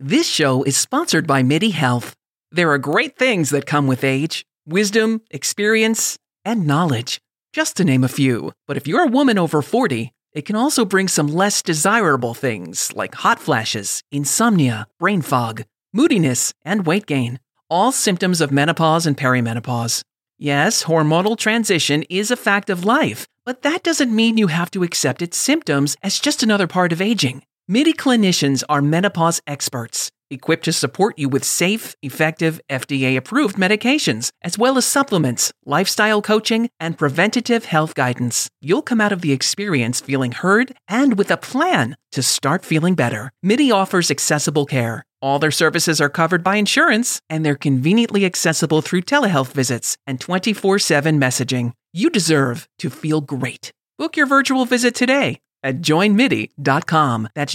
This show is sponsored by MIDI Health. There are great things that come with age: wisdom, experience, and knowledge, just to name a few. But if you're a woman over 40, it can also bring some less desirable things like hot flashes, insomnia, brain fog, moodiness, and weight gain. All symptoms of menopause and perimenopause. Yes, hormonal transition is a fact of life, but that doesn't mean you have to accept its symptoms as just another part of aging. MIDI clinicians are menopause experts, equipped to support you with safe, effective, FDA-approved medications, as well as supplements, lifestyle coaching, and preventative health guidance. You'll come out of the experience feeling heard and with a plan to start feeling better. MIDI offers accessible care. All their services are covered by insurance, and they're conveniently accessible through telehealth visits and 24/7 messaging. You deserve to feel great. Book your virtual visit today at joinmidi.com. That's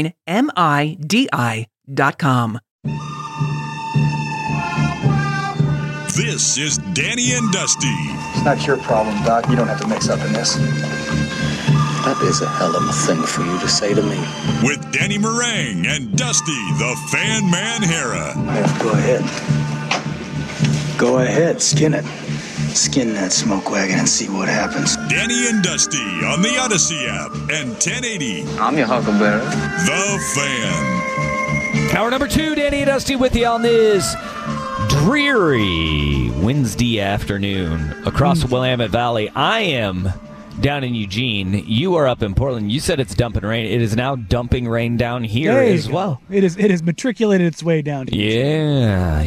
joinmidi.com. This is Danny and Dusty. It's not your problem, Doc. You don't have to mix up in this. That is a hell of a thing for you to say to me. With Danny Meringue and Dusty, the Fan Man Hera. Yeah, go ahead. Go ahead, skin it. Skin that smoke wagon and see what happens. Danny and Dusty on the Odyssey app and 1080. I'm your Huckleberry. The Fan. Hour number 2, Danny and Dusty with you on this dreary Wednesday afternoon across the Willamette Valley. I am down in Eugene. You are up in Portland. You said it's dumping rain. It is now dumping rain down here as well. It has matriculated its way down to Yeah.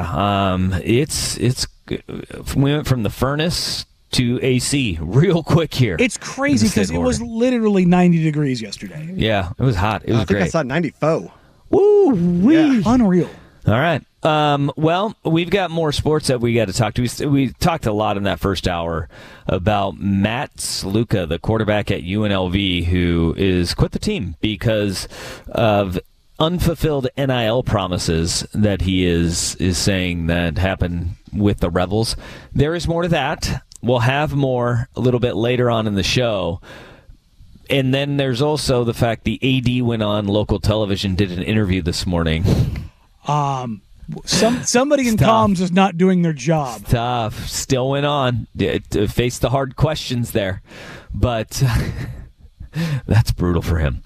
We went from the furnace to AC real quick here. It's crazy because it was literally 90 degrees yesterday. Yeah, it was hot. It was great. I think I saw 94. Woo! Yeah. Unreal. All right. Well, we've got more sports that we got to talk to. We talked a lot in that first hour about Matt Sluka, the quarterback at UNLV, who is quit the team because of unfulfilled NIL promises that he is saying that happened with the Rebels. There is more to that. We'll have more a little bit later on in the show. And then there's also the fact the AD went on local television, did an interview this morning. Somebody in comms is not doing their job. Tough. Still went on. Faced the hard questions there. But that's brutal for him.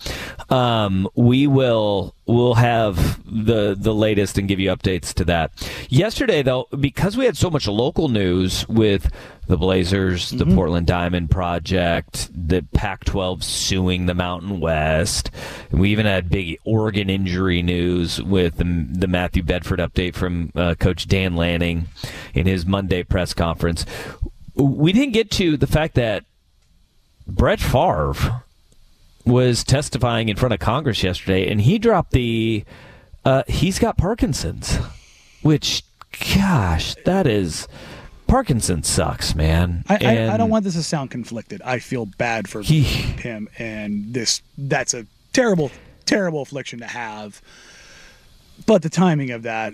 We'll have the latest and give you updates to that. Yesterday, though, because we had so much local news with the Blazers, the Portland Diamond Project, the Pac-12 suing the Mountain West, and we even had big Oregon injury news with the Matthew Bedford update from Coach Dan Lanning in his Monday press conference. We didn't get to the fact that Brett Favre was testifying in front of Congress yesterday, and he dropped he's got Parkinson's, which, gosh, Parkinson's sucks, man. I don't want this to sound conflicted. I feel bad for him, and that's a terrible, terrible affliction to have. But the timing of that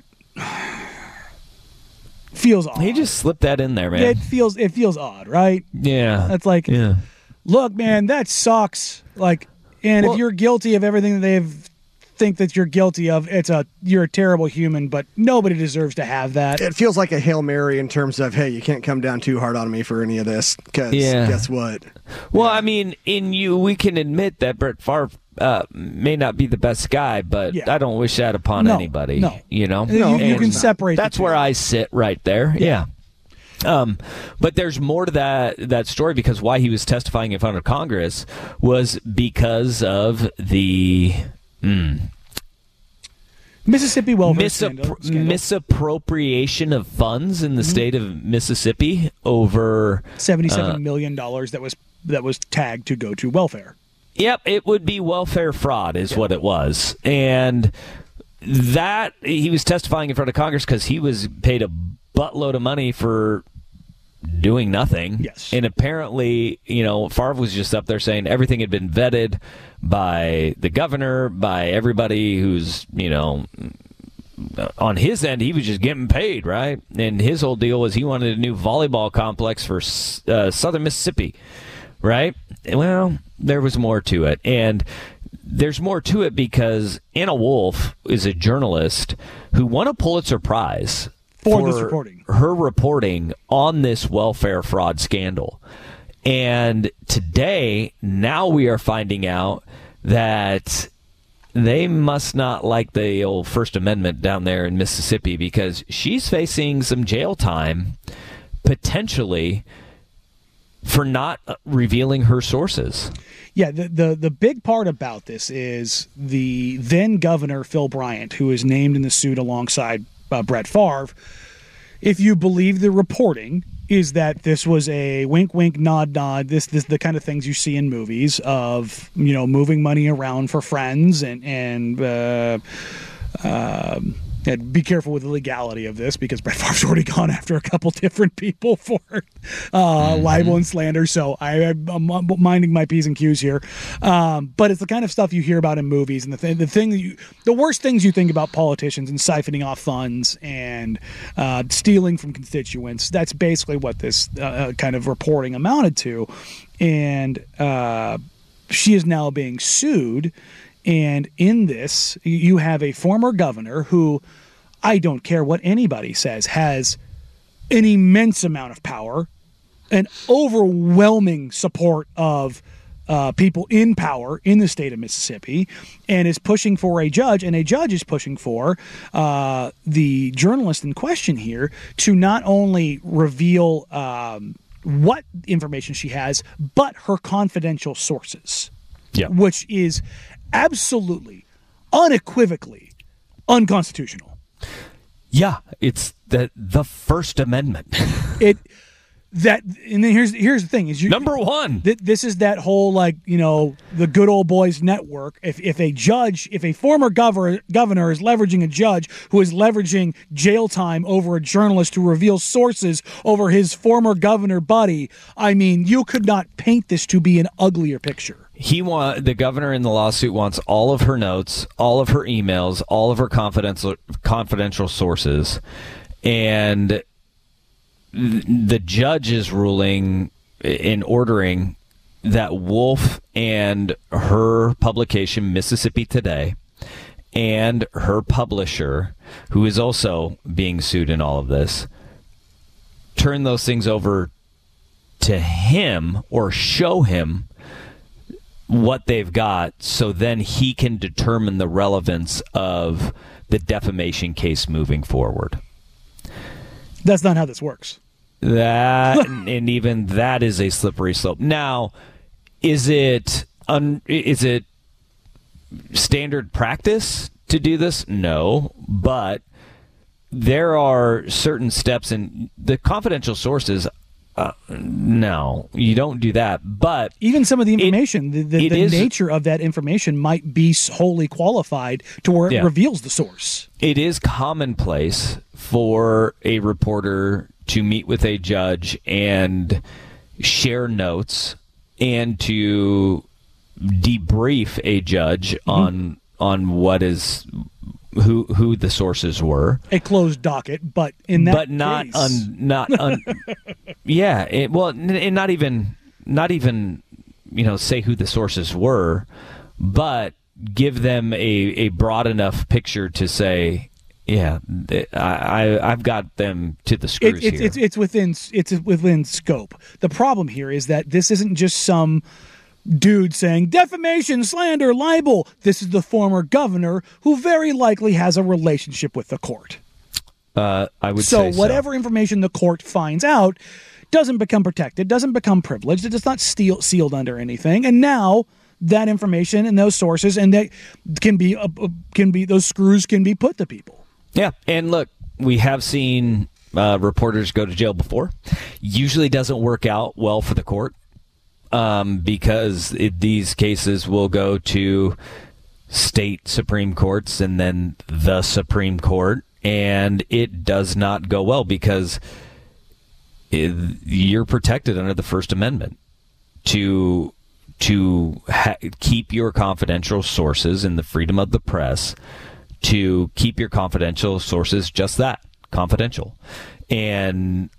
feels odd. He just slipped that in there, man. It feels odd, right? Yeah. That's like, look, man, that sucks. Like, and if you're guilty of everything that they think that you're guilty of, you're a terrible human, but nobody deserves to have that. It feels like a Hail Mary in terms of, hey, you can't come down too hard on me for any of this, because guess what? Well, I mean, we can admit that Brett Favre may not be the best guy, but I don't wish that upon anybody. No. You know? You can separate. That's where I sit right there. Yeah. But there's more to that story, because why he was testifying in front of Congress was because of the Mississippi welfare scandal. Misappropriation of funds in the state of Mississippi over $77 million that was tagged to go to welfare. Yep, it would be welfare fraud is what it was. And that he was testifying in front of Congress because he was paid a buttload of money for doing nothing. Yes. And apparently, Favre was just up there saying everything had been vetted by the governor, by everybody who's, on his end, he was just getting paid, right? And his whole deal was he wanted a new volleyball complex for southern Mississippi, right? Well, there was more to it. And there's more to it because Anna Wolf is a journalist who won a Pulitzer Prize for this reporting. Her reporting on this welfare fraud scandal. And today, now we are finding out that they must not like the old First Amendment down there in Mississippi, because she's facing some jail time, potentially, for not revealing her sources. Yeah, the big part about this is the then governor, Phil Bryant, who is named in the suit alongside Brett Favre. If you believe the reporting, is that this was a wink, wink, nod, nod. This the kind of things you see in movies of, you know, moving money around for friends and be careful with the legality of this, because Brett Favre's already gone after a couple different people for libel and slander. So I'm minding my P's and Q's here. But it's the kind of stuff you hear about in movies, and the worst things you think about politicians and siphoning off funds and stealing from constituents. That's basically what this kind of reporting amounted to. And she is now being sued. And in this, you have a former governor who, I don't care what anybody says, has an immense amount of power, an overwhelming support of people in power in the state of Mississippi, and is pushing for a judge, and a judge is pushing for the journalist in question here to not only reveal what information she has, but her confidential sources, which is absolutely, unequivocally unconstitutional. Yeah, it's the First Amendment. And then here's the thing: is number one. This is that whole, like, you know, the good old boys network. If a former governor is leveraging a judge who is leveraging jail time over a journalist to reveal sources over his former governor buddy, I mean, you could not paint this to be an uglier picture. The governor in the lawsuit wants all of her notes, all of her emails, all of her confidential sources, and the judge is ruling in ordering that Wolf and her publication, Mississippi Today, and her publisher, who is also being sued in all of this, turn those things over to him or show him what they've got, so then he can determine the relevance of the defamation case moving forward. That's not how this works. That and even that is a slippery slope. Now, is it standard practice to do this? No, but there are certain steps, and the confidential sources. No, you don't do that. But even some of the information, the nature of that information might be wholly qualified to where it reveals the source. It is commonplace for a reporter to meet with a judge and share notes and to debrief a judge on what is who the sources were. A closed docket, but in that but not case. Yeah, and not even say who the sources were, but give them a broad enough picture to say, I've got them to the screws here. It's within scope. The problem here is that this isn't just some dude saying defamation, slander, libel. This is the former governor who very likely has a relationship with the court. I would say so. Whatever information the court finds out doesn't become protected, doesn't become privileged. It's not sealed under anything. And now that information and those sources and that can be those screws can be put to people. Yeah, and look, we have seen reporters go to jail before. Usually doesn't work out well for the court. Because these cases will go to state Supreme Courts and then the Supreme Court, and it does not go well because you're protected under the First Amendment to keep your confidential sources in the freedom of the press, to keep your confidential sources just that, confidential. And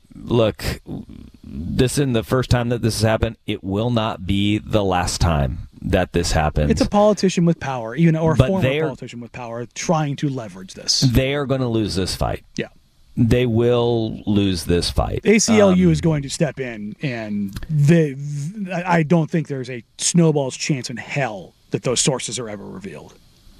this isn't the first time that this has happened. It will not be the last time that this happens. It's a politician with power, or a former politician with power trying to leverage this. They are going to lose this fight. Yeah. They will lose this fight. ACLU is going to step in, and I don't think there's a snowball's chance in hell that those sources are ever revealed.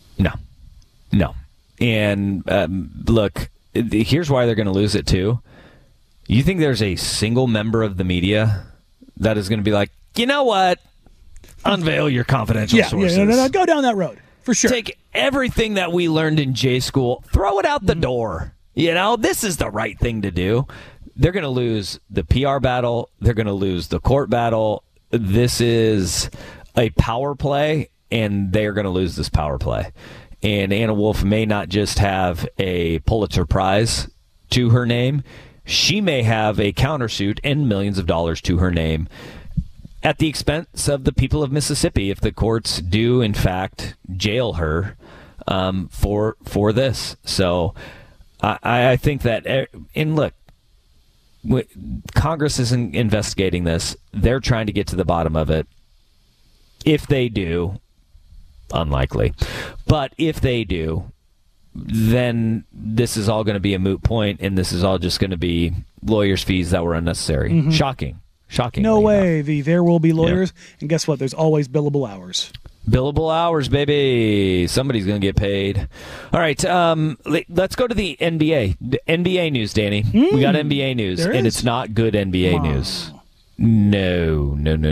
No. And look, here's why they're going to lose it too. You think there's a single member of the media that is going to be like, you know what? Unveil your confidential sources. Yeah, no, go down that road, for sure. Take everything that we learned in J school, throw it out the door. This is the right thing to do. They're going to lose the PR battle. They're going to lose the court battle. This is a power play, and they're going to lose this power play. And Anna Wolf may not just have a Pulitzer Prize to her name. She may have a countersuit and millions of dollars to her name at the expense of the people of Mississippi if the courts do, in fact, jail her for this. So I think that, and look, Congress isn't investigating this. They're trying to get to the bottom of it. If they do, unlikely. But if they do, then this is all going to be a moot point, and this is all just going to be lawyers' fees that were unnecessary. Mm-hmm. Shocking. No way. There will be lawyers, and guess what? There's always billable hours. Billable hours, baby. Somebody's going to get paid. All right, let's go to the NBA. The NBA news, Danny. We got NBA news, and it's not good NBA news. No.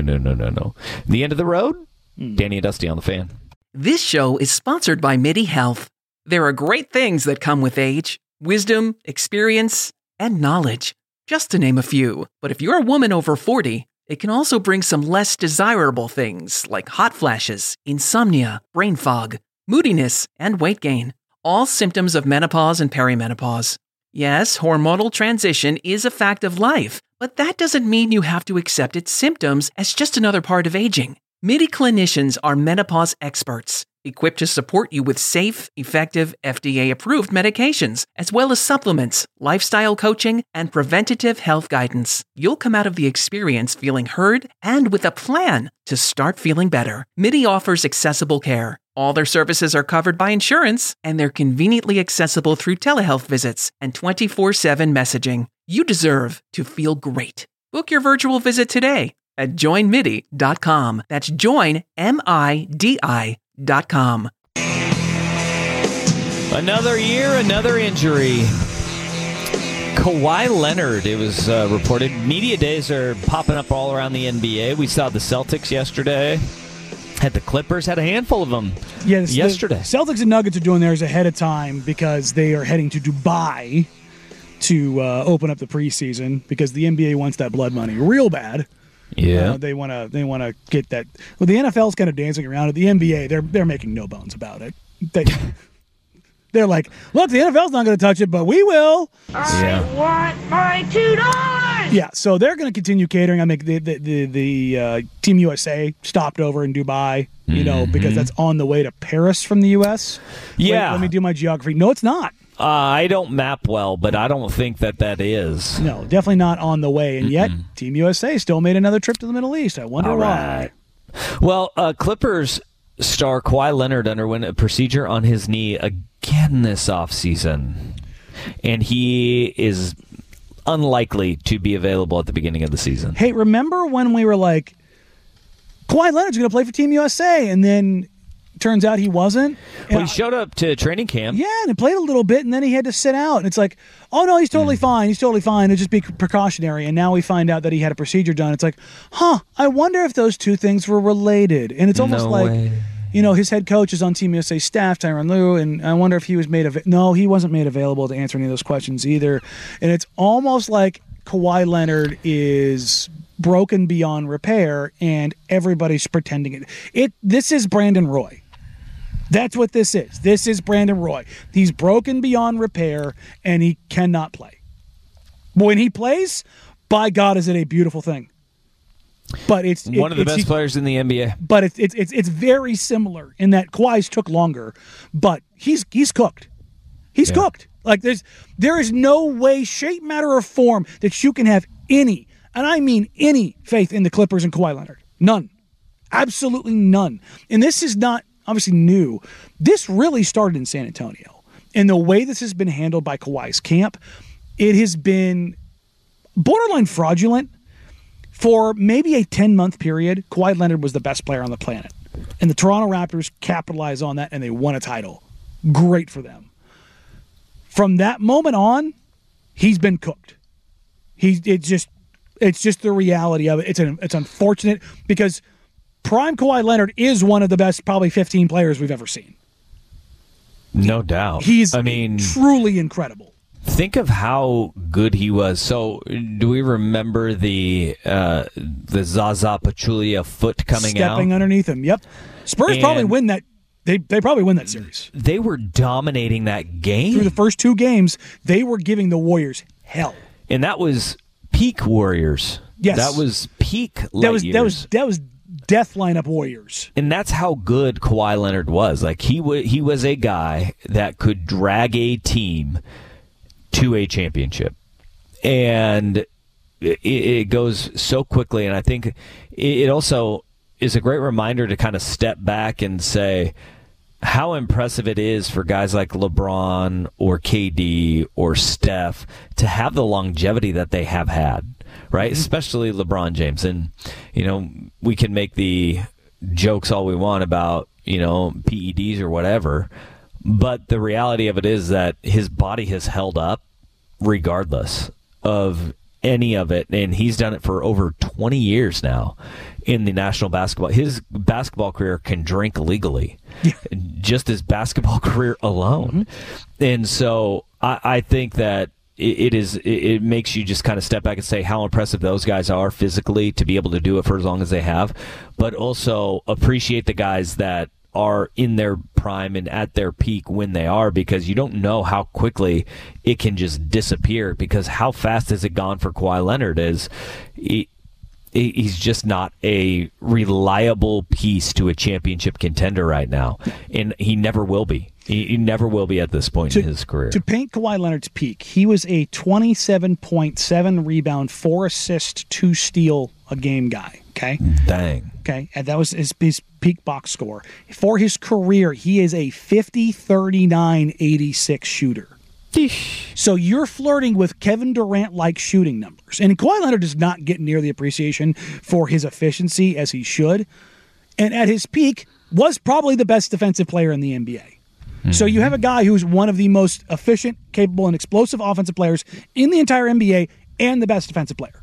The end of the road? Danny and Dusty on the Fan. This show is sponsored by MIDI Health. There are great things that come with age, wisdom, experience, and knowledge, just to name a few. But if you're a woman over 40, it can also bring some less desirable things like hot flashes, insomnia, brain fog, moodiness, and weight gain, all symptoms of menopause and perimenopause. Yes, hormonal transition is a fact of life, but that doesn't mean you have to accept its symptoms as just another part of aging. MIDI clinicians are menopause experts, equipped to support you with safe, effective, FDA-approved medications, as well as supplements, lifestyle coaching, and preventative health guidance. You'll come out of the experience feeling heard and with a plan to start feeling better. MIDI offers accessible care. All their services are covered by insurance, and they're conveniently accessible through telehealth visits and 24/7 messaging. You deserve to feel great. Book your virtual visit today at joinmidi.com. That's joinmidi.com. Another year, another injury. Kawhi Leonard, it was reported. Media days are popping up all around the NBA. We saw the Celtics yesterday. Had the Clippers, had a handful of them yesterday. The Celtics and Nuggets are doing theirs ahead of time because they are heading to Dubai to open up the preseason because the NBA wants that blood money real bad. Yeah, they want to get that. Well, the NFL's kind of dancing around it. The NBA, they're making no bones about it. They're like, look, the NFL's not going to touch it, but we will. I want my $2. Yeah, so they're going to continue catering. I mean, the Team USA stopped over in Dubai, because that's on the way to Paris from the U.S. Yeah, let me do my geography. No, it's not. I don't map well, but I don't think that is. No, definitely not on the way. And yet, Team USA still made another trip to the Middle East. I wonder why. Well, Clippers star Kawhi Leonard underwent a procedure on his knee again this offseason, and he is unlikely to be available at the beginning of the season. Hey, remember when we were like, Kawhi Leonard's going to play for Team USA, and then turns out he wasn't. Well, he showed up to training camp. Yeah, and he played a little bit, and then he had to sit out. And it's like, oh, no, he's totally fine. He's totally fine. It'll just be precautionary. And now we find out that he had a procedure done. It's like, I wonder if those two things were related. And it's almost his head coach is on Team USA staff, Tyronn Lue, and I wonder if he was No, he wasn't made available to answer any of those questions either. And it's almost like Kawhi Leonard is broken beyond repair, and everybody's pretending it. This is Brandon Roy. That's what this is. This is Brandon Roy. He's broken beyond repair, and he cannot play. When he plays, by God, is it a beautiful thing. But it's one of the best players in the NBA. But it's very similar in that Kawhi's took longer, but he's cooked. He's cooked. Like there is no way, shape, matter, or form that you can have any, and I mean any, faith in the Clippers and Kawhi Leonard. None. Absolutely none. And this is not obviously new. This really started in San Antonio. And the way this has been handled by Kawhi's camp, it has been borderline fraudulent. For maybe a 10-month period, Kawhi Leonard was the best player on the planet. And the Toronto Raptors capitalized on that, and they won a title. Great for them. From that moment on, he's been cooked. It's just the reality of it. It's unfortunate because prime Kawhi Leonard is one of the best, probably 15 players we've ever seen. No doubt. He's truly incredible. Think of how good he was. So, do we remember the Zaza Pachulia foot coming out? Stepping underneath him, yep. Spurs probably win that. They probably win that series. They were dominating that game. Through the first 2 games, they were giving the Warriors hell. And that was peak Warriors. Yes. That was peak light years. That was death lineup Warriors. And that's how good Kawhi Leonard was. Like, he was a guy that could drag a team to a championship, and it goes so quickly. And I think it also is a great reminder to kind of step back and say how impressive it is for guys like LeBron or KD or Steph to have the longevity that they have had, right? Mm-hmm. Especially LeBron James. And, we can make the jokes all we want about, PEDs or whatever, but the reality of it is that his body has held up regardless of any of it, and he's done it for over 20 years now in the national basketball. His basketball career can drink legally, just his basketball career alone. Mm-hmm. And so I think that it makes you just kind of step back and say how impressive those guys are physically to be able to do it for as long as they have, but also appreciate the guys that are in their prime and at their peak when they are, because you don't know how quickly it can just disappear, because how fast has it gone for Kawhi Leonard is he's just not a reliable piece to a championship contender right now, and he never will be. He never will be at this point in his career. To paint Kawhi Leonard's peak, he was a 27.7 rebound, 4 assist, 2 steal a game guy. Okay. Dang. Okay. And that was his peak box score. For his career, he is a 50, 39, 86 shooter. So you're flirting with Kevin Durant-like shooting numbers. And Kawhi Leonard does not get near the appreciation for his efficiency as he should. And at his peak, was probably the best defensive player in the NBA. Mm-hmm. So you have a guy who's one of the most efficient, capable, and explosive offensive players in the entire NBA and the best defensive player.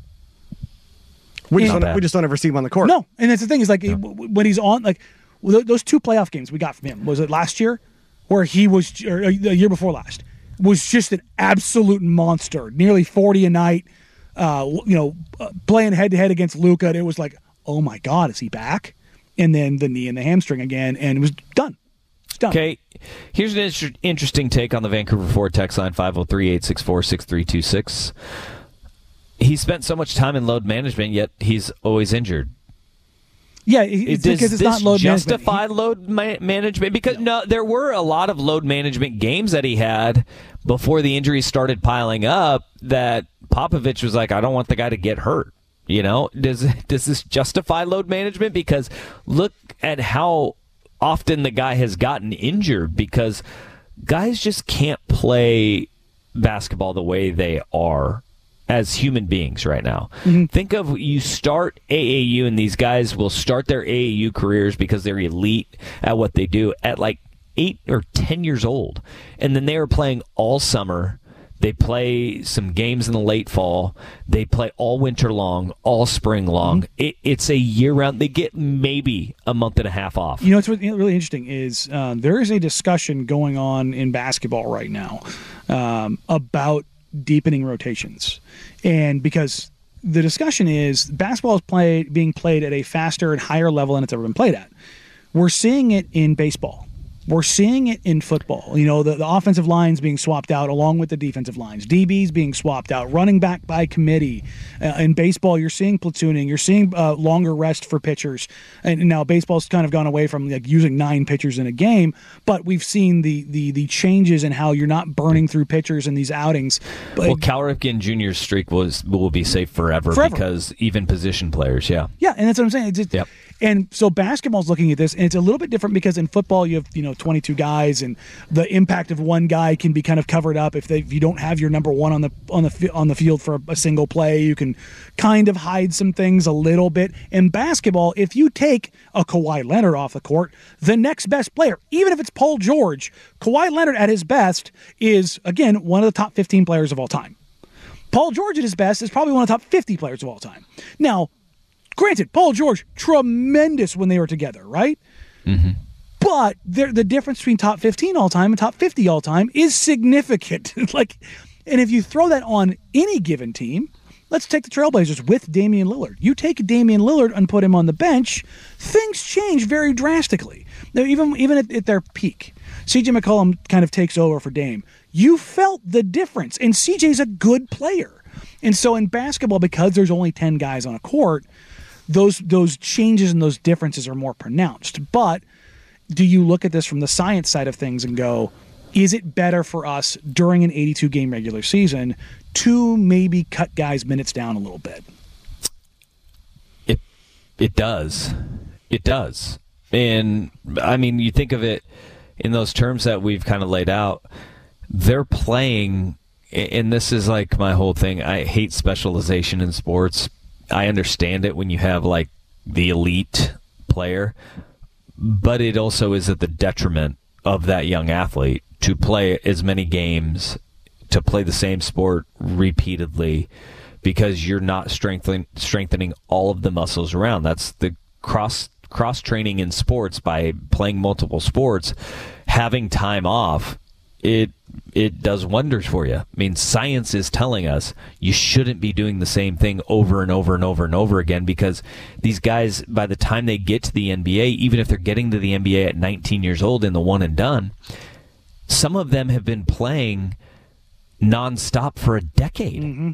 We just don't ever see him on the court. No, and that's the thing is like when he's on, like those 2 playoff games we got from him. Was it last year, where he was, or the year before last, was just an absolute monster. Nearly 40 a night. Playing head to head against Luka. It was like, oh my God, is he back? And then the knee and the hamstring again, and it was done. It's done. Okay, here's an interesting take on the Vancouver Ford text line 503-864-6326. He spent so much time in load management, yet he's always injured. Yeah, because it's not load justify load management? Because there were a lot of load management games that he had before the injuries started piling up that Popovich was like, I don't want the guy to get hurt. Does this justify load management? Because look at how often the guy has gotten injured, because guys just can't play basketball the way they are as human beings right now. Mm-hmm. Think of, you start AAU, and these guys will start their AAU careers because they're elite at what they do at like 8 or 10 years old. And then they are playing all summer. They play some games in the late fall. They play all winter long, all spring long. Mm-hmm. It's a year-round. They get maybe a month and a half off. What's really interesting is there is a discussion going on in basketball right now about deepening rotations. And because the discussion is basketball is being played at a faster and higher level than it's ever been played at. We're seeing it in baseball. We're seeing it in football. The offensive lines being swapped out along with the defensive lines. DBs being swapped out, running back by committee. In baseball, you're seeing platooning. You're seeing longer rest for pitchers. And now baseball's kind of gone away from using 9 pitchers in a game, but we've seen the changes in how you're not burning through pitchers in these outings. Well, Cal Ripken Jr.'s streak will be safe forever because even position players, Yeah, and that's what I'm saying. And so basketball's looking at this, and it's a little bit different because in football you have 22 guys, and the impact of one guy can be kind of covered up if you don't have your number one on the field for a single play. You can kind of hide some things a little bit. In basketball, if you take a Kawhi Leonard off the court, the next best player, even if it's Paul George, Kawhi Leonard at his best is, again, one of the top 15 players of all time. Paul George at his best is probably one of the top 50 players of all time. Now, granted, Paul George, tremendous when they were together, right? Mm-hmm. But the difference between top 15 all time and top 50 all time is significant. And if you throw that on any given team, let's take the Trailblazers with Damian Lillard. You take Damian Lillard and put him on the bench, things change very drastically. Now, even at their peak, CJ McCollum kind of takes over for Dame. You felt the difference, and CJ's a good player. And so in basketball, because there's only 10 guys on a court, those changes and those differences are more pronounced. But do you look at this from the science side of things and go, is it better for us during an 82-game regular season to maybe cut guys' minutes down a little bit? It does. It does. And, I mean, you think of it in those terms that we've kind of laid out, they're playing, and this is like my whole thing. I hate specialization in sports. I understand it when you have like the elite player, but it also is at the detriment of that young athlete to play as many games, to play the same sport repeatedly, because you're not strengthening all of the muscles around. That's the cross training in sports. By playing multiple sports, having time off, it does wonders for you. I mean, science is telling us you shouldn't be doing the same thing over and over and over and over again, because these guys, by the time they get to the NBA, even if they're getting to the NBA at 19 years old in the one and done, some of them have been playing nonstop for a decade. Mm-hmm.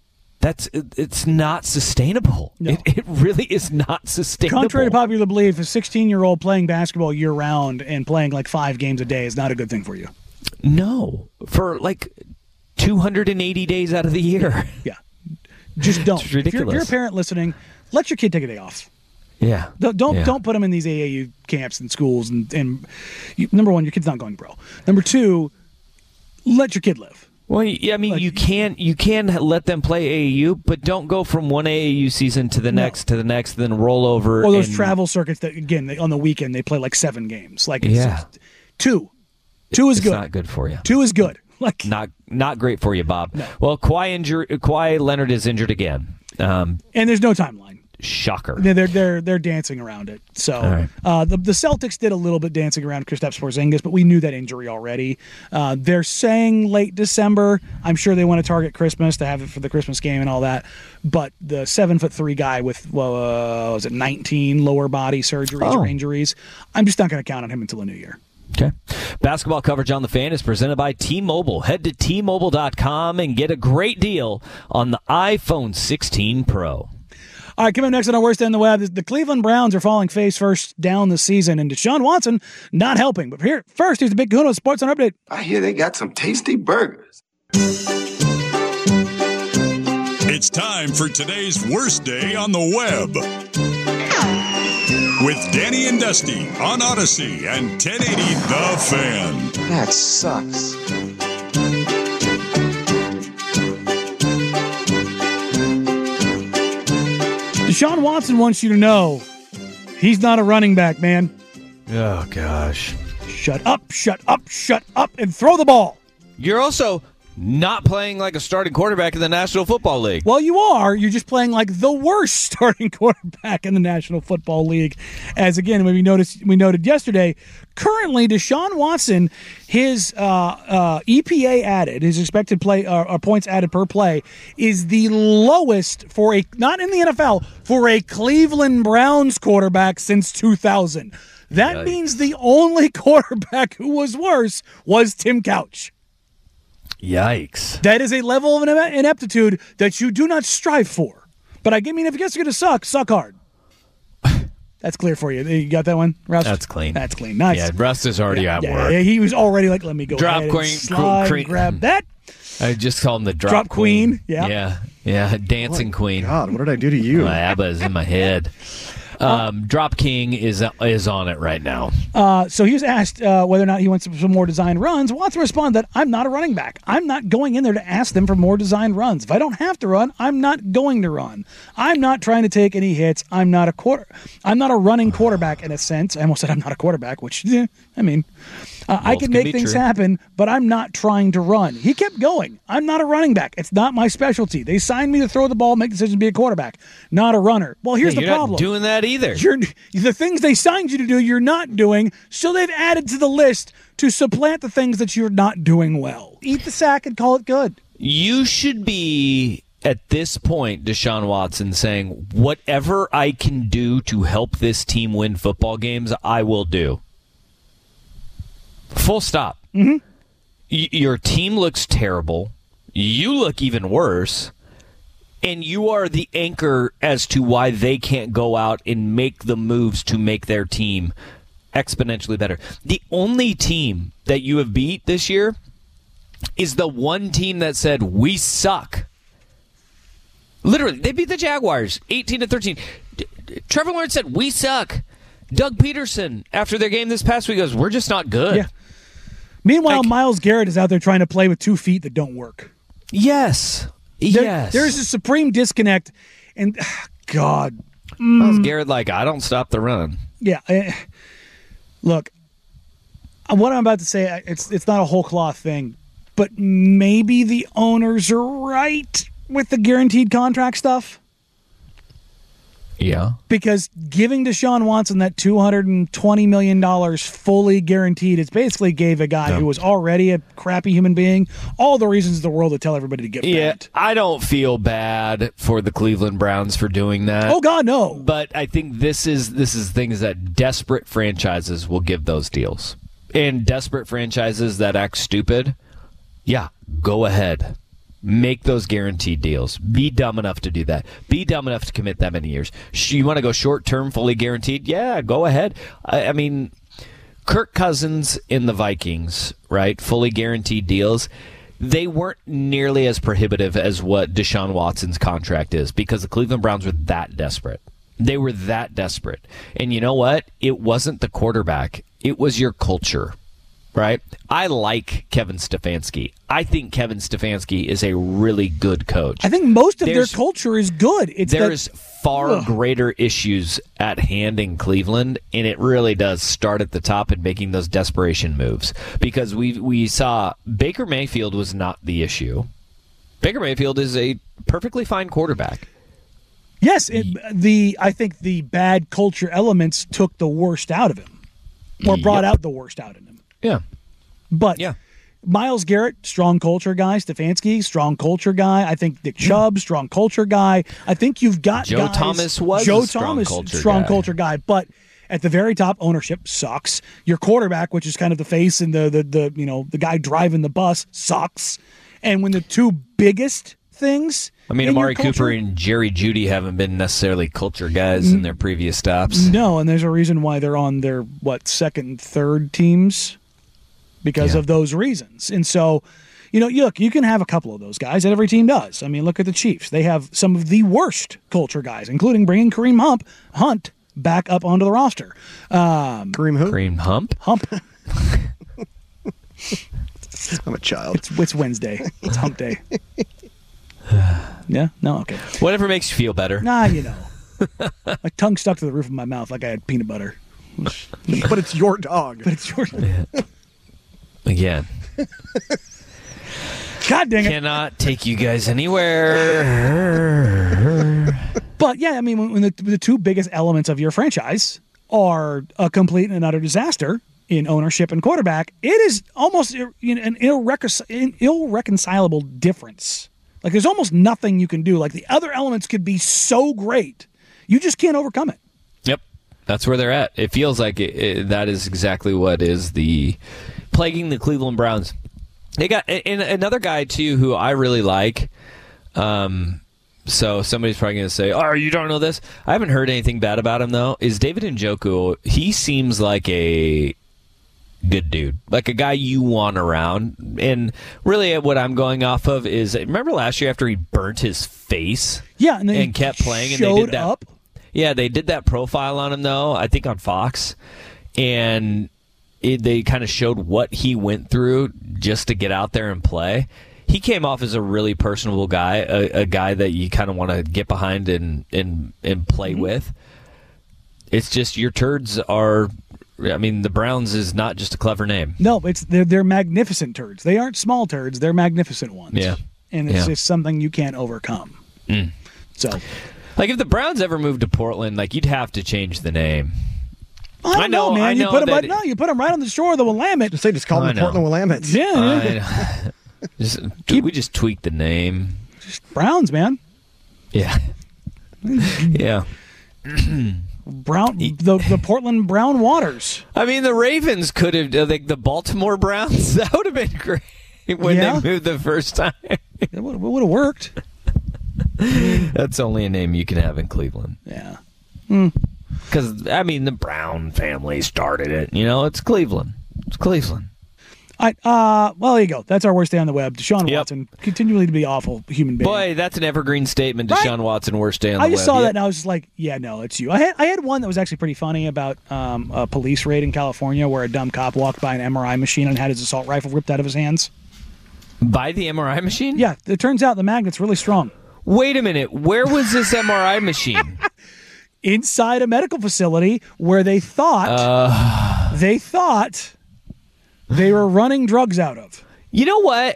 It's not sustainable. No. It really is not sustainable. Contrary to popular belief, a 16-year-old playing basketball year-round and playing like 5 games a day is not a good thing for you. No, for like 280 days out of the year. Yeah. Just don't. It's ridiculous. If you're a parent listening, let your kid take a day off. Yeah. Don't put them in these AAU camps and schools. And number one, your kid's not going pro. Number two, let your kid live. Well, yeah, I mean, you can let them play AAU, but don't go from one AAU season to the next, then roll over. Or those travel circuits that, again, on the weekend, they play like 7 games. Like, two is good. It's not good for you. 2 is good. Like, not great for you, Bob. No. Well, Kawhi Leonard is injured again. And there's no timeline. Shocker. They're dancing around it. So the Celtics did a little bit dancing around Kristaps Porzingis, but we knew that injury already. They're saying late December. I'm sure they want to target Christmas to have it for the Christmas game and all that. But the 7'3" guy with 19 lower body surgeries or injuries, I'm just not going to count on him until the new year. Okay. Basketball coverage on The Fan is presented by T-Mobile. Head to T-Mobile.com and get a great deal on the iPhone 16 Pro. All right, coming up next on our Worst Day on the Web, the Cleveland Browns are falling face first down this season, and Deshaun Watson not helping. But here's the Big Kahuna Sports Center update. I hear they got some tasty burgers. It's time for today's Worst Day on the Web. With Danny and Dusty on Odyssey and 1080 The Fan. That sucks. Deshaun Watson wants you to know he's not a running back, man. Oh, gosh. Shut up, and throw the ball. You're also not playing like a starting quarterback in the National Football League. Well, you are. You're just playing like the worst starting quarterback in the National Football League. As, again, we noted yesterday, currently Deshaun Watson, his EPA added, his expected play points added per play, is the lowest for not in the NFL, for a Cleveland Browns quarterback since 2000. That means the only quarterback who was worse was Tim Couch. Yikes. That is a level of ineptitude that you do not strive for. But I mean, if you guys are going to suck hard. That's clear for you. You got that one, Rust? That's clean. That's clean. Nice. Yeah, Rust is already at work. Yeah, he was already like, let me go drop ahead queen, and slide and grab that. I just call him the drop queen. Yeah. Yeah, dancing queen. God, what did I do to you? My ABBA is in my head. Drop King is on it right now. So he was asked whether or not he wants some more designed runs. Watson responded that I'm not a running back. I'm not going in there to ask them for more designed runs. If I don't have to run, I'm not going to run. I'm not trying to take any hits. I'm not a running quarterback in a sense. I almost said I'm not a quarterback, which I can make things happen, but I'm not trying to run. He kept going. I'm not a running back. It's not my specialty. They signed me to throw the ball, make decisions, be a quarterback, not a runner. Well, here's the problem. You're not doing that either. The things they signed you to do, you're not doing, so they've added to the list to supplant the things that you're not doing well. Eat the sack and call it good. You should be, at this point, Deshaun Watson, saying, whatever I can do to help this team win football games, I will do. Full stop. Mm-hmm. Your team looks terrible. You look even worse. And you are the anchor as to why they can't go out and make the moves to make their team exponentially better. The only team that you have beat this year is the one team that said, we suck. Literally, they beat the Jaguars 18-13. Trevor Lawrence said, we suck. Doug Peterson, after their game this past week, goes, we're just not good. Yeah. Meanwhile, Myles Garrett is out there trying to play with 2 feet that don't work. Yes. There's a supreme disconnect. And, God. Myles Garrett, I don't stop the run. Yeah. Look, what I'm about to say, it's not a whole cloth thing, but maybe the owners are right with the guaranteed contract stuff. Yeah. Because giving Deshaun Watson that $220 million fully guaranteed, it basically gave a guy who was already a crappy human being all the reasons in the world to tell everybody to get bent. I don't feel bad for the Cleveland Browns for doing that. Oh, God, no. But I think this is things that desperate franchises will give those deals. And desperate franchises that act stupid, go ahead. Make those guaranteed deals. Be dumb enough to do that. Be dumb enough to commit that many years. You want to go short-term, fully guaranteed? Yeah, go ahead. I mean, Kirk Cousins in the Vikings, right? Fully guaranteed deals. They weren't nearly as prohibitive as what Deshaun Watson's contract is because the Cleveland Browns were that desperate. They were that desperate. And you know what? It wasn't the quarterback. It was your culture. Right? I like Kevin Stefanski. I think Kevin Stefanski is a really good coach. I think most of their culture is good. There's far greater issues at hand in Cleveland, and it really does start at the top and making those desperation moves. Because we saw Baker Mayfield was not the issue. Baker Mayfield is a perfectly fine quarterback. Yes, I think the bad culture elements took the worst out of him, or brought out the worst out of him. Yeah. But Myles Garrett, strong culture guy. Stefanski, strong culture guy. I think Nick Chubb, strong culture guy. I think you've got Joe guys. Thomas was Joe a strong culture guy. But at the very top, ownership sucks. Your quarterback, which is kind of the face and the guy driving the bus, sucks. And when the two biggest things, Amari Cooper and Jerry Jeudy haven't been necessarily culture guys in their previous stops. No, and there's a reason why they're on their second and third teams. Because of those reasons. And so, look, you can have a couple of those guys, and every team does. I mean, look at the Chiefs. They have some of the worst culture guys, including bringing Kareem Hunt back up onto the roster. Kareem who? Kareem Hump? Hump. I'm a child. It's Wednesday. It's Hump Day. Yeah? No? Okay. Whatever makes you feel better. Nah, my tongue stuck to the roof of my mouth like I had peanut butter. But it's your dog. Again. God dang it. Cannot take you guys anywhere. But, when the two biggest elements of your franchise are a complete and utter disaster in ownership and quarterback, it is almost an irreconcilable difference. There's almost nothing you can do. The other elements could be so great. You just can't overcome it. Yep. That's where they're at. It feels like that is exactly what is plaguing the Cleveland Browns. They got another guy, too, who I really like. So somebody's probably going to say, oh, you don't know this? I haven't heard anything bad about him, though, is David Njoku. He seems like a good dude, like a guy you want around. And really what I'm going off of is, remember last year after he burnt his face? Yeah, and kept playing, and they did that. Up. Yeah, they did that profile on him, though, I think on Fox, and they kind of showed what he went through just to get out there and play. He came off as a really personable guy, a guy that you kind of want to get behind and play with. It's just your turds are... I mean, the Browns is not just a clever name. No, they're magnificent turds. They aren't small turds. They're magnificent ones. Yeah. And it's just something you can't overcome. So, like, if the Browns ever moved to Portland, like, you'd have to change the name. I know, man. You put them right on the shore of the Willamette. Just call them the Portland Willamettes. Yeah. We just tweak the name. Just Browns, man. Yeah. Yeah. The Portland Brown Waters. I mean, the Ravens could have, the Baltimore Browns, that would have been great when they moved the first time. It would have worked. That's only a name you can have in Cleveland. Yeah. Because, I mean, the Brown family started it. You know, it's Cleveland. It's Cleveland. Well, there you go. That's our worst day on the web. Deshaun Watson, continually to be awful human being. Boy, that's an evergreen statement. Deshaun Watson, worst day on the web. I just saw that and I was just like, yeah, no, it's you. I had one that was actually pretty funny about a police raid in California where a dumb cop walked by an MRI machine and had his assault rifle ripped out of his hands. By the MRI machine? Yeah, it turns out the magnet's really strong. Wait a minute. Where was this MRI machine? Inside a medical facility where they thought they were running drugs out of. You know what?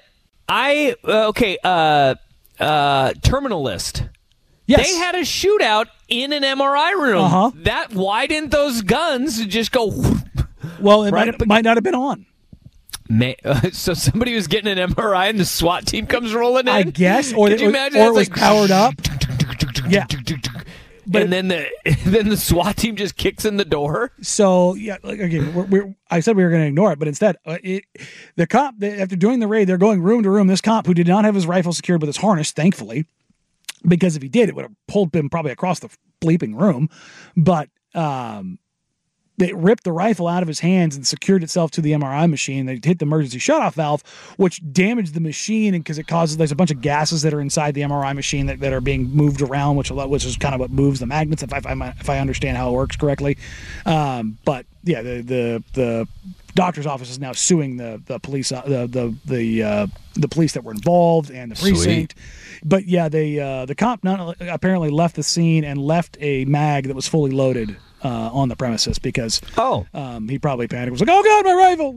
Terminal List. Yes. They had a shootout in an MRI room. Why didn't those guns just go? Well, it might not have been on. So somebody was getting an MRI and the SWAT team comes rolling in? I guess. Or Could you imagine? Or it was powered up. Yeah. But then the SWAT team just kicks in the door. So yeah, again, I said we were going to ignore it, but instead, the cop after doing the raid, they're going room to room. This cop who did not have his rifle secured with his harness, thankfully, because if he did, it would have pulled him probably across the bleeping room. But they ripped the rifle out of his hands and secured itself to the MRI machine. They hit the emergency shutoff valve, which damaged the machine, and because there's a bunch of gases that are inside the MRI machine that are being moved around, which is kind of what moves the magnets, if I understand how it works correctly. But yeah, the doctor's office is now suing the police, the police that were involved and the precinct. Sweet. But yeah, the cop apparently left the scene and left a mag that was fully loaded on the premises because he probably panicked. Was like, "Oh God, my rifle!"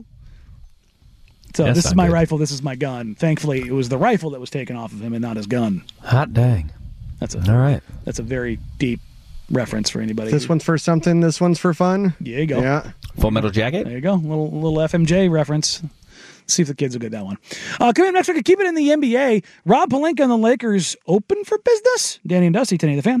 So this is my rifle. This is my gun. Thankfully, it was the rifle that was taken off of him and not his gun. Hot dang! All right. That's a very deep reference for anybody. This one's for something. This one's for fun. There you go. Yeah. Full Metal Jacket. There you go. Little FMJ reference. See if the kids will get that one. Coming up next, we can keep it in the NBA. Rob Pelinka and the Lakers open for business. Danny and Dusty, today the Fan.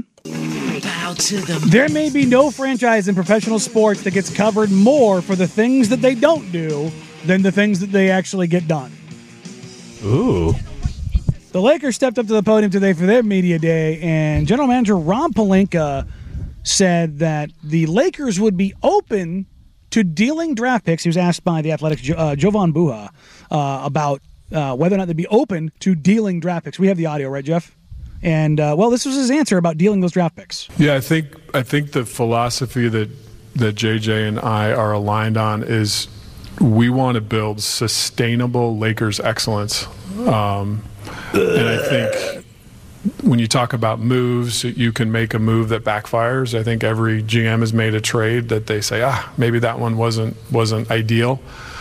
There may be no franchise in professional sports that gets covered more for the things that they don't do than the things that they actually get done. Ooh. The Lakers stepped up to the podium today for their media day, and general manager Rob Pelinka said that the Lakers would be open to dealing draft picks. He was asked by the Athletic's Jovan Buha about whether or not they'd be open to dealing draft picks. We have the audio, right, Jeff? And this was his answer about dealing those draft picks. Yeah, I think the philosophy that JJ and I are aligned on is we want to build sustainable Lakers excellence. And I think when you talk about moves, you can make a move that backfires. I think every GM has made a trade that they say, maybe that one wasn't ideal.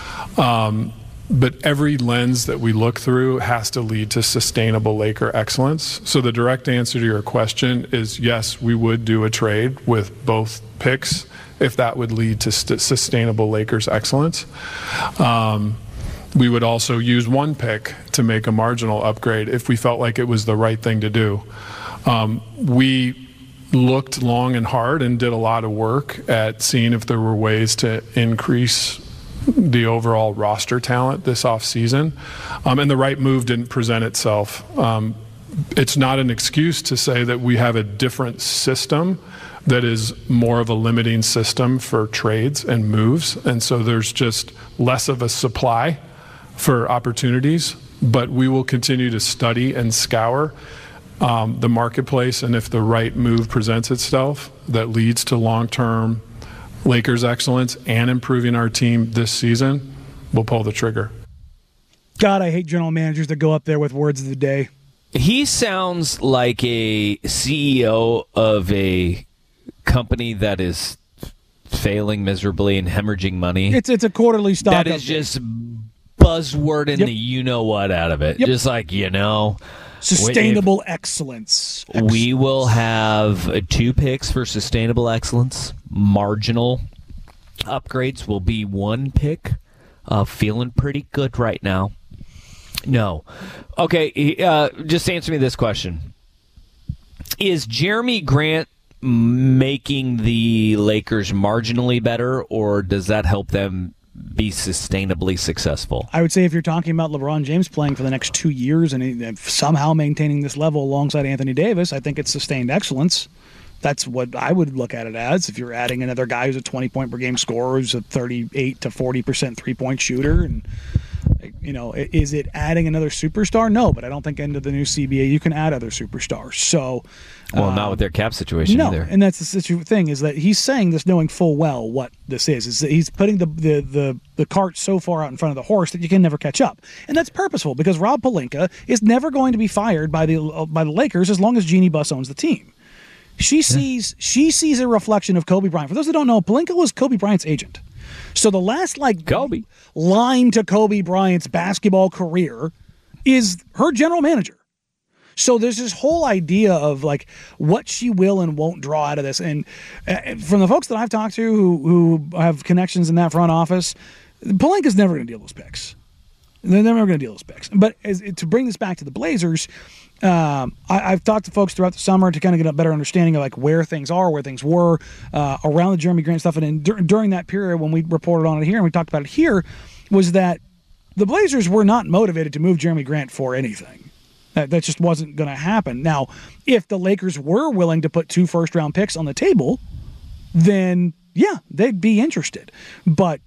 But every lens that we look through has to lead to sustainable Laker excellence. So the direct answer to your question is yes, we would do a trade with both picks if that would lead to sustainable Lakers excellence. We would also use one pick to make a marginal upgrade if we felt like it was the right thing to do. We looked long and hard and did a lot of work at seeing if there were ways to increase the overall roster talent this offseason. And the right move didn't present itself. It's not an excuse to say that we have a different system that is more of a limiting system for trades and moves. And so there's just less of a supply for opportunities, but we will continue to study and scour the marketplace, and if the right move presents itself that leads to long-term Lakers excellence and improving our team this season, we'll pull the trigger. God, I hate general managers that go up there with words of the day. He sounds like a CEO of a company that is failing miserably and hemorrhaging money. It's a quarterly stock. That is just buzzword in the you-know-what out of it. Yep. Just like, sustainable excellence. We will have 2 picks for sustainable excellence. Marginal upgrades will be 1 pick. Feeling pretty good right now. No. Okay, just answer me this question. Is Jeremy Grant making the Lakers marginally better, or does that help them be sustainably successful? I would say if you're talking about LeBron James playing for the next 2 years and somehow maintaining this level alongside Anthony Davis, I think it's sustained excellence. That's what I would look at it as. If you're adding another guy who's a 20-point-per-game scorer, who's a 38 to 40% three-point shooter, and is it adding another superstar? No, but I don't think into the new CBA you can add other superstars. So, not with their cap situation either. And that's the thing, is that he's saying this knowing full well what this is that he's putting the cart so far out in front of the horse that you can never catch up. And that's purposeful, because Rob Pelinka is never going to be fired by the Lakers as long as Jeannie Buss owns the team. She sees a reflection of Kobe Bryant. For those that don't know, Pelinka was Kobe Bryant's agent. So the last Kobe line to Kobe Bryant's basketball career is her general manager. So there's this whole idea of what she will and won't draw out of this. And from the folks that I've talked to who have connections in that front office, Pelinka's never going to deal those picks. They're never going to deal those picks. But to bring this back to the Blazers, I've talked to folks throughout the summer to kind of get a better understanding of where things are, where things were around the Jeremy Grant stuff. And during that period when we reported on it here and we talked about it here, was that the Blazers were not motivated to move Jeremy Grant for anything. That just wasn't going to happen. Now, if the Lakers were willing to put 2 first-round picks on the table, then, yeah, they'd be interested. But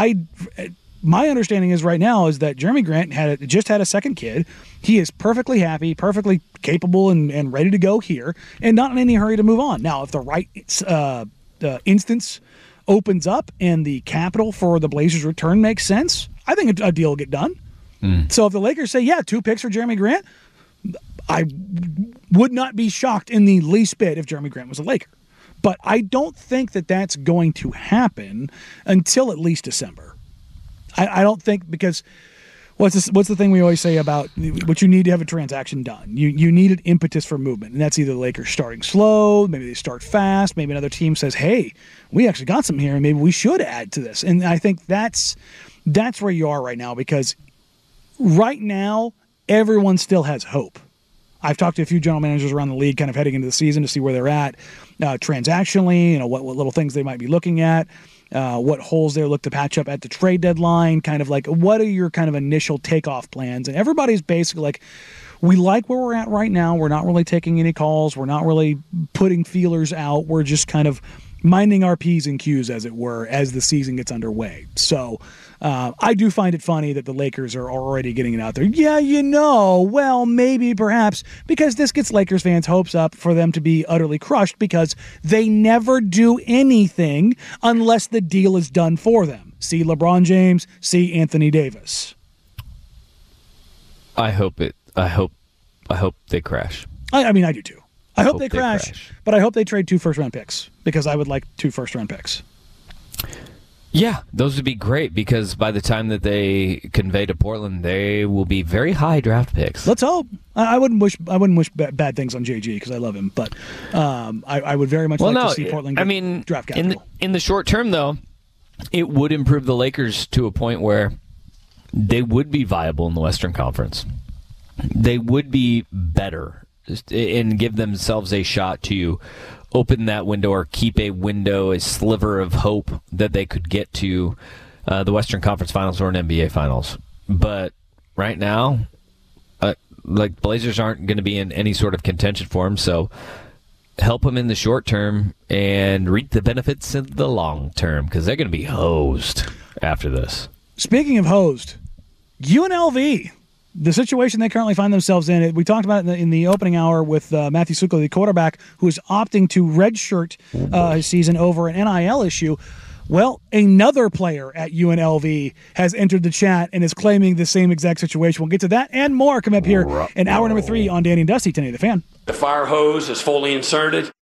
my understanding is right now is that Jeremy Grant just had a second kid. He is perfectly happy, perfectly capable, and ready to go here, and not in any hurry to move on. Now, if the right instance opens up and the capital for the Blazers' return makes sense, I think a deal will get done. So if the Lakers say, 2 picks for Jeremy Grant, I would not be shocked in the least bit if Jeremy Grant was a Laker. But I don't think that that's going to happen until at least December. I don't think, because what's the thing we always say about what you need to have a transaction done? You need an impetus for movement, and that's either the Lakers starting slow, maybe they start fast, maybe another team says, hey, we actually got some here, and maybe we should add to this. And I think that's where you are right now, because right now everyone still has hope. I've talked to a few general managers around the league kind of heading into the season to see where they're at transactionally, what little things they might be looking at. What holes they look to patch up at the trade deadline, kind of what are your kind of initial takeoff plans? And everybody's basically we like where we're at right now. We're not really taking any calls. We're not really putting feelers out. We're just kind of minding our P's and Q's, as it were, as the season gets underway. So I do find it funny that the Lakers are already getting it out there. Yeah, well, maybe, perhaps, because this gets Lakers fans' hopes up for them to be utterly crushed, because they never do anything unless the deal is done for them. See LeBron James, see Anthony Davis. I hope they crash. I mean, I do too. I hope they crash, but I hope they trade 2 first-round picks, because I would like 2 first-round picks. Yeah, those would be great, because by the time that they convey to Portland, they will be very high draft picks. Let's hope. I wouldn't wish bad things on JG, because I love him, but I would very much to see Portland get draft capital. In the short term, though, it would improve the Lakers to a point where they would be viable in the Western Conference. They would be better and give themselves a shot to open that window, or keep a window, a sliver of hope that they could get to the Western Conference Finals or an NBA Finals. But right now, Blazers aren't going to be in any sort of contention for them, so help them in the short term and reap the benefits in the long term, because they're going to be hosed after this. Speaking of hosed, UNLV the situation they currently find themselves in, we talked about it in the opening hour with Matthew Sukla, the quarterback, who is opting to redshirt his season over an NIL issue. Well, another player at UNLV has entered the chat and is claiming the same exact situation. We'll get to that and more coming up here in hour number 3 on Danny and Dusty, 1080 The Fan. The fire hose is fully inserted.